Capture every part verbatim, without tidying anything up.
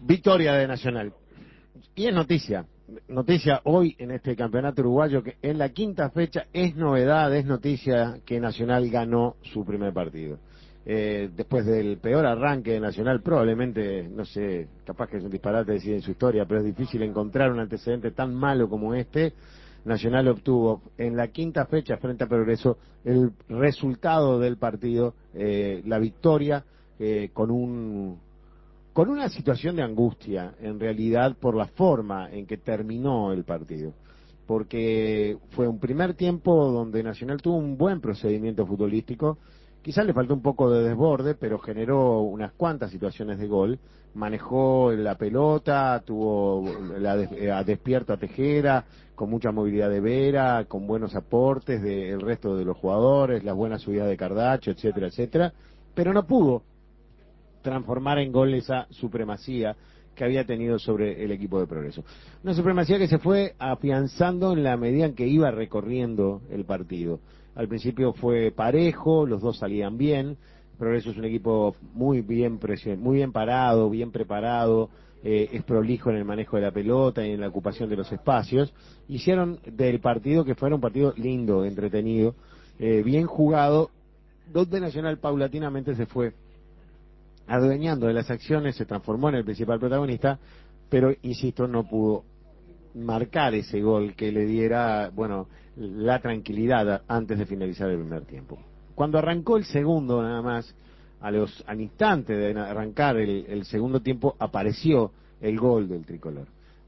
Victoria de Nacional. Y es noticia, noticia hoy en este campeonato uruguayo que en la quinta fecha es novedad, es noticia que Nacional ganó su primer partido. Eh, después del peor arranque de Nacional, probablemente, no sé, capaz que es un disparate decir en su historia, pero es difícil encontrar un antecedente tan malo como este. Nacional obtuvo en la quinta fecha frente a Progreso el resultado del partido, eh, la victoria, eh, con un con una situación de angustia, en realidad, por la forma en que terminó el partido. Porque fue un primer tiempo donde Nacional tuvo un buen procedimiento futbolístico, quizás le faltó un poco de desborde, pero generó unas cuantas situaciones de gol, manejó la pelota, tuvo la des eh, a despierto a Tejera, con mucha movilidad de Vera, con buenos aportes del resto de los jugadores, las buenas subidas de Cardacho, etcétera, etcétera, pero no pudo transformar en gol esa supremacía que había tenido sobre el equipo de Progreso. Una supremacía que se fue afianzando en la medida en que iba recorriendo el partido. Al principio fue parejo, los dos salían bien. Progreso es un equipo muy bien presion muy bien parado, bien preparado, eh, es prolijo en el manejo de la pelota y en la ocupación de los espacios. Hicieron del partido que fuera un partido lindo, entretenido, eh, bien jugado, donde Nacional paulatinamente se fue adueñando de las acciones, se transformó en el principal protagonista, pero, insisto, no pudo marcar ese gol que le diera, bueno, la tranquilidad antes de finalizar el primer tiempo. Cuando arrancó el segundo, nada más, a los, al instante de arrancar el, el segundo tiempo, apareció el gol del tricolor.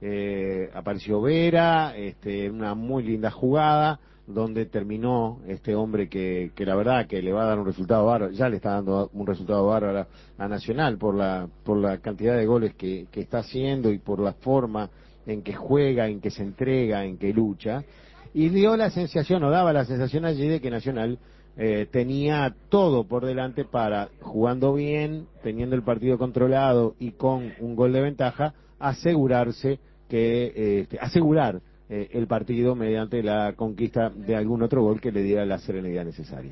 Eh, apareció Vera, este, una muy linda jugada, donde terminó este hombre que, que la verdad que le va a dar un resultado bárbaro, ya le está dando un resultado bárbaro a, a Nacional por la, por la cantidad de goles que, que está haciendo y por la forma en que juega, en que se entrega, en que lucha, y dio la sensación, o daba la sensación allí de que Nacional eh, tenía todo por delante para, jugando bien, teniendo el partido controlado y con un gol de ventaja, asegurarse que, eh, asegurar eh, el partido mediante la conquista de algún otro gol que le diera la serenidad necesaria.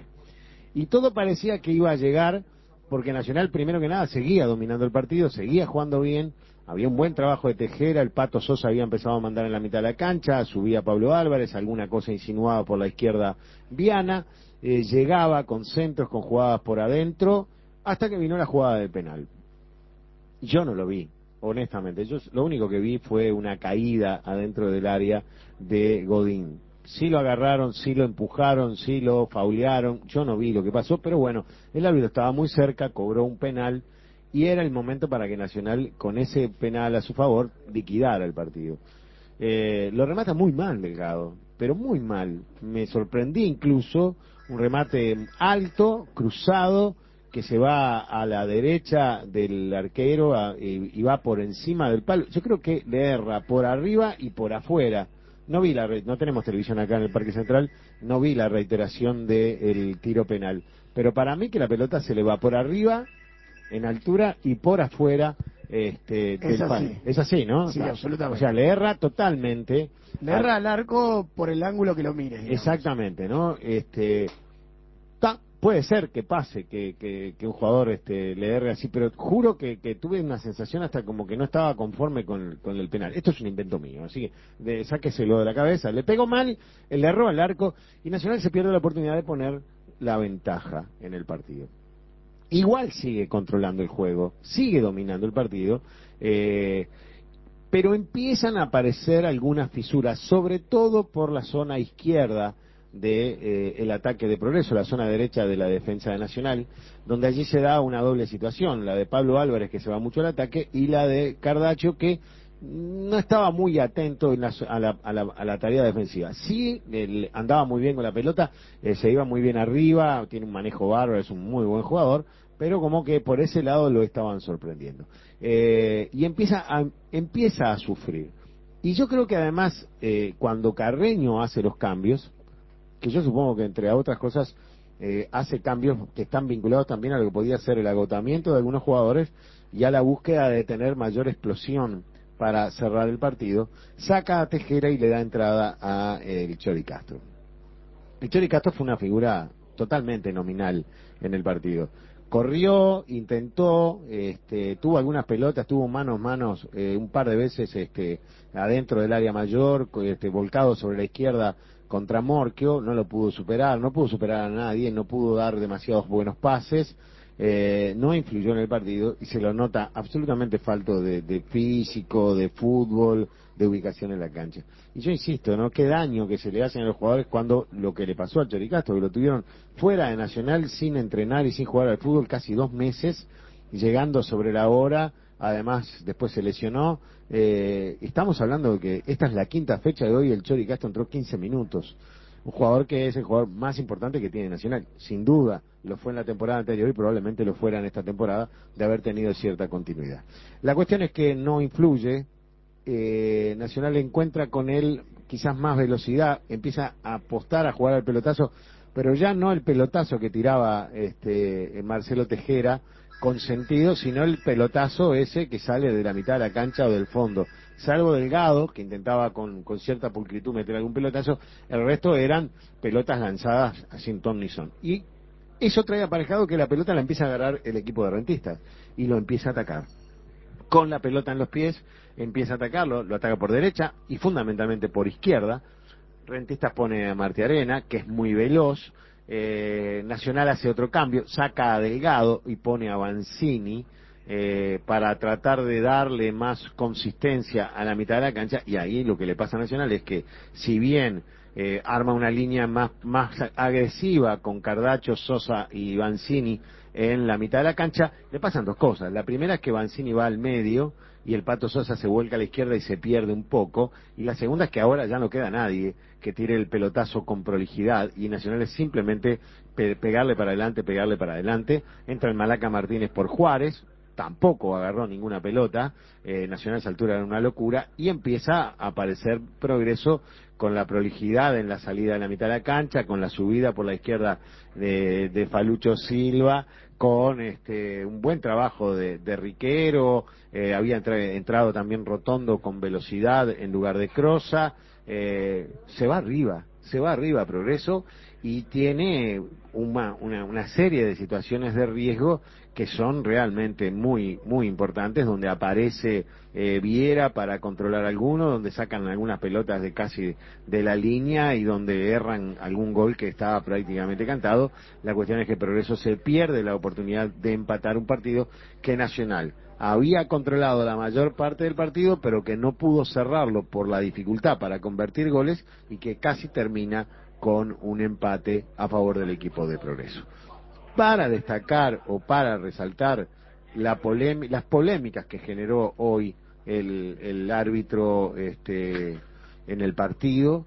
Y todo parecía que iba a llegar, porque Nacional, primero que nada, seguía dominando el partido, seguía jugando bien, había un buen trabajo de Tejera, el Pato Sosa había empezado a mandar en la mitad de la cancha, subía Pablo Álvarez, alguna cosa insinuaba por la izquierda Viana, eh, llegaba con centros, con jugadas por adentro, hasta que vino la jugada del penal. Yo no lo vi, honestamente, yo lo único que vi fue una caída adentro del área de Godín. Sí lo agarraron, sí lo empujaron, sí lo faulearon, yo no vi lo que pasó, pero bueno, el árbitro estaba muy cerca, cobró un penal y era el momento para que Nacional, con ese penal a su favor, liquidara el partido. Eh, lo remata muy mal Delgado, pero muy mal. Me sorprendí incluso, un remate alto, cruzado, que se va a la derecha del arquero a, y, y va por encima del palo. Yo creo que le erra por arriba y por afuera. No vi la re no tenemos televisión acá en el Parque Central, no vi la reiteración del tiro penal, pero para mí que la pelota se le va por arriba en altura y por afuera este, Es del palo. así. Es así, ¿no? Sí, absolutamente. O sea, le erra totalmente. Le erra al arco por el ángulo que lo mires, digamos. Exactamente, ¿no? Este, ta, puede ser que pase, que, que, que un jugador este, le erre así, pero juro que, que tuve una sensación hasta como que no estaba conforme con, con el penal. Esto es un invento mío, así que de, sáqueselo de la cabeza. Le pegó mal, le erró al arco y Nacional se pierde la oportunidad de poner la ventaja en el partido. Igual sigue controlando el juego, sigue dominando el partido, eh, pero empiezan a aparecer algunas fisuras, sobre todo por la zona izquierda de eh, el ataque de Progreso, la zona derecha de la defensa de Nacional, donde allí se da una doble situación, la de Pablo Álvarez, que se va mucho al ataque, y la de Cardacho, que no estaba muy atento en la, a, la, a, la, a la tarea defensiva. Sí, él andaba muy bien con la pelota, eh, se iba muy bien arriba, tiene un manejo bárbaro, es un muy buen jugador, pero como que por ese lado lo estaban sorprendiendo. Eh, y empieza a, empieza a sufrir. Y yo creo que además, eh, cuando Carreño hace los cambios, que yo supongo que entre otras cosas eh, hace cambios que están vinculados también a lo que podía ser el agotamiento de algunos jugadores y a la búsqueda de tener mayor explosión para cerrar el partido, saca a Tejera y le da entrada a eh, el Chori Castro. El Chori Castro fue una figura totalmente nominal en el partido. corrió, intentó, este, tuvo algunas pelotas, tuvo manos, manos, eh, un par de veces este, adentro del área mayor, este, volcado sobre la izquierda contra Morquio, no lo pudo superar, no pudo superar a nadie, no pudo dar demasiados buenos pases, eh, no influyó en el partido y se lo nota absolutamente falto de, de físico, de fútbol, de ubicación en la cancha. Y yo insisto, ¿no? Qué daño que se le hacen a los jugadores cuando lo que le pasó al Choricastro, que lo tuvieron fuera de Nacional sin entrenar y sin jugar al fútbol casi dos meses, llegando sobre la hora, además después se lesionó. Eh, estamos hablando de que esta es la quinta fecha de hoy, el Choricastro entró quince minutos. Un jugador que es el jugador más importante que tiene Nacional, sin duda, lo fue en la temporada anterior y probablemente lo fuera en esta temporada, de haber tenido cierta continuidad. La cuestión es que no influye, eh, Nacional encuentra con él quizás más velocidad, empieza a apostar a jugar al pelotazo, pero ya no el pelotazo que tiraba este Marcelo Tejera con sentido, sino el pelotazo ese que sale de la mitad de la cancha o del fondo. Salvo Delgado, que intentaba con, con cierta pulcritud meter algún pelotazo, el resto eran pelotas lanzadas a sin ton ni son. Y eso trae aparejado que la pelota la empieza a agarrar el equipo de Rentistas y lo empieza a atacar. Con la pelota en los pies, empieza a atacarlo, lo ataca por derecha y fundamentalmente por izquierda. Rentistas pone a Marti Arena, que es muy veloz. Eh, Nacional hace otro cambio, saca a Delgado y pone a Banzini eh, para tratar de darle más consistencia a la mitad de la cancha. Y ahí lo que le pasa a Nacional es que, si bien eh, arma una línea más, más agresiva con Cardacho, Sosa y Banzini en la mitad de la cancha, le pasan dos cosas. La primera es que Banzini va al medio y el Pato Sosa se vuelca a la izquierda y se pierde un poco, y la segunda es que ahora ya no queda nadie que tire el pelotazo con prolijidad, y Nacional es simplemente pe pegarle para adelante, pegarle para adelante. Entra el Malaca Martínez por Juárez, tampoco agarró ninguna pelota, eh, Nacional a esa altura era una locura, y empieza a aparecer progreso con la prolijidad en la salida de la mitad de la cancha, con la subida por la izquierda de, de Falucho Silva, con este un buen trabajo de, de Riquero, eh, había entra, entrado también Rotondo con velocidad en lugar de Crosa, eh, se va arriba, se va arriba Progreso, y tiene una, una, una serie de situaciones de riesgo que son realmente muy muy importantes, donde aparece eh, Viera para controlar alguno, donde sacan algunas pelotas de casi de la línea y donde erran algún gol que estaba prácticamente cantado. La cuestión es que Progreso se pierde la oportunidad de empatar un partido que Nacional había controlado la mayor parte del partido, pero que no pudo cerrarlo por la dificultad para convertir goles, y que casi termina con un empate a favor del equipo de Progreso. Para destacar o para resaltar la polé las polémicas que generó hoy el, el árbitro este, en el partido,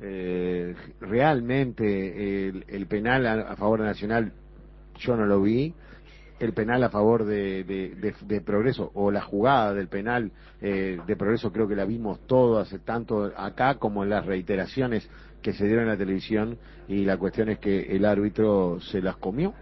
eh, realmente el, el penal a, a favor de Nacional yo no lo vi. El penal a favor de, de, de, de Progreso, o la jugada del penal eh, de Progreso, creo que la vimos todas, tanto acá como en las reiteraciones que se dieron en la televisión, y la cuestión es que el árbitro se las comió,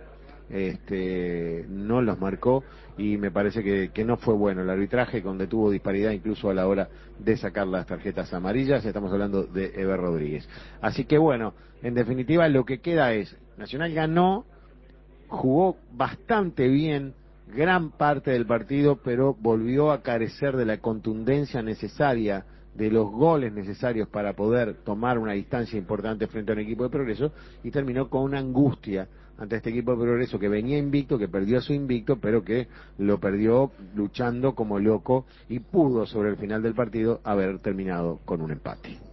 este, no los marcó, y me parece que, que no fue bueno el arbitraje, donde tuvo disparidad incluso a la hora de sacar las tarjetas amarillas. Estamos hablando de Eber Rodríguez. Así que bueno, en definitiva lo que queda es, Nacional ganó, jugó bastante bien gran parte del partido, pero volvió a carecer de la contundencia necesaria, de los goles necesarios para poder tomar una distancia importante frente a un equipo de Progreso, y terminó con una angustia ante este equipo de Progreso que venía invicto, que perdió su invicto, pero que lo perdió luchando como loco, y pudo sobre el final del partido haber terminado con un empate.